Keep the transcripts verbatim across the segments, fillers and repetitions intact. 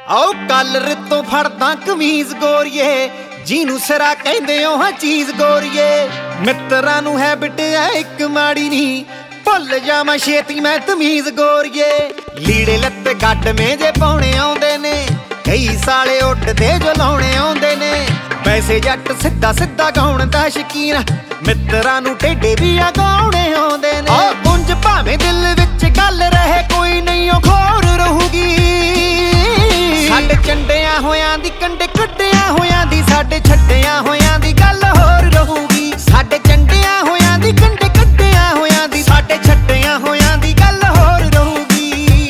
आओ कलर तो फड़दा कमीज गोरिए जिन्नू सिरा कहंदे ओ हां चीज गोरिए। मित्रां नू हैबिट है इक माड़ी नी भुल जावां छेती मैं तमीज गोरिए। लीड़े लत्ते गड्ड मेजे पाउणे आउंदे ने कई साले उड्डदे जो लाउणे आउंदे ने। वैसे जट सिद्धा सिद्धा गाउण दा शकीन मित्रां नू टेढ़े भी आ गाउणे आउंदे ने। उंज भावें दिल विच गल रहे कोई नहीं ओ खोर रहूगी। साडे चंडियां होयां दी कंडे कड्डियां होयां दी साडे छड्डियां होयां दी गल होर रहूगी। साडे चंडियां होयां दी कंडे कड्डियां होयां दी साडे छड्डियां होयां दी गल होर रहूगी।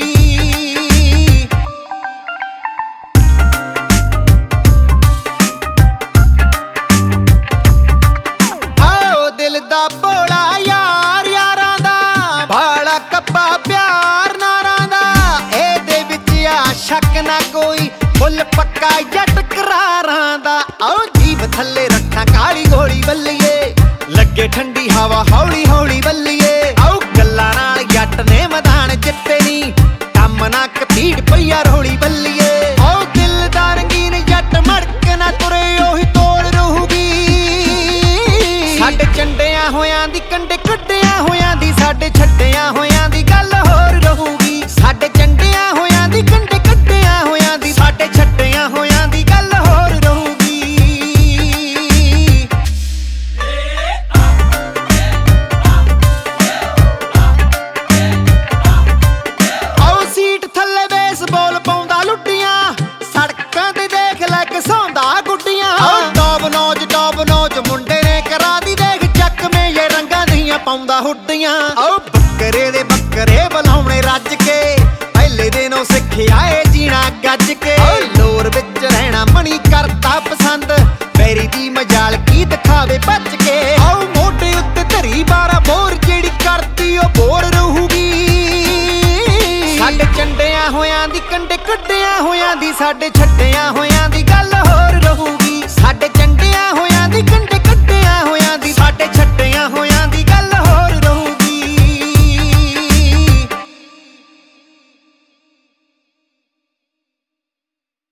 आओ दिल दा भोला यार यारां दा भाला कप्पा प्यार नारां दा एदे विच आ शक ना कोई फुल पक्का जट करारां दा। आओ जीभ थल्ले रखा काली गोली बल्लीए लगे ठंडी हवा हौली हौली बल्लीए। आओ गल्लां नाल जट ने मैदान जित्ते नी कम ना कतीड़ पईया रौली बल्लीए। आओ दिल दा रंगीन जट मड़क ना तुरे ओही तोड़ रहूगी। साडे चंडियां होयां दी कंडे कड्डियां होयां दी साडे छड्डियां होयां दी गल होर रहूगी। साडे चंडियां होयां दी कंडे कड्डियां होयां दी साडे छड्डियां होयां दी गल होर रहूगी। आओ सीट थल्ले बेसबॉल पाउंदा लुੱਡੀਆਂ सड़कां ते देख लै घसौंदा गुੱਡੀਆਂ। आओ टॉप नौज टॉप नौज मुंडे ने करा दी देख चकमे ये रंगां ਦੀਆਂ ਪਾਉਂਦਾ ਹੁੱਡੀਆਂ। आओ ਬੱਕਰੇ ਦੇ ਬੱਕਰੇ ਬੁਲਾਉਣੇ ਰੱਜ ਕੇ ਪਹਿਲੇ ਦਿਨੋਂ ਸਿੱਖਿਆ ਏ ਜੀਣਾ ਗੱਜ ਕੇ। ਲੋਰ ਵਿੱਚ ਰਹਿਣਾ ਮਣੀ ਕਰਦਾ ਪਸੰਦ ਵੈਰੀ ਦੀ ਮਜਾਲ ਕੀ ਦਿਖਾਵੇ ਭੱਜ ਕੇ। ਆਓ ਮੋਢੇ ਉੱਤੇ ਧਰੀ ਬਾਰਾਂ ਬੋਰ ਜਿਹੜੀ ਕਰਦੀ ਉਹ ਬੋਰ ਰਹੂਗੀ। ਸਾਡੇ ਚੰਡਿਆਂ ਹੋਇਆਂ ਦੀ ਕੰਡੇ ਕੱਢਿਆਂ ਹੋਇਆਂ ਦੀ ਸਾਡੇ ਛੱਡਿਆਂ ਹੋਇਆਂ ਦੀ ਗੱਲ ਹੋਰ ਰਹੂਗੀ। ਸਾਡੇ ਚੰਡਿਆਂ ਹੋਇਆਂ ਦੀ ਕੰਡੇ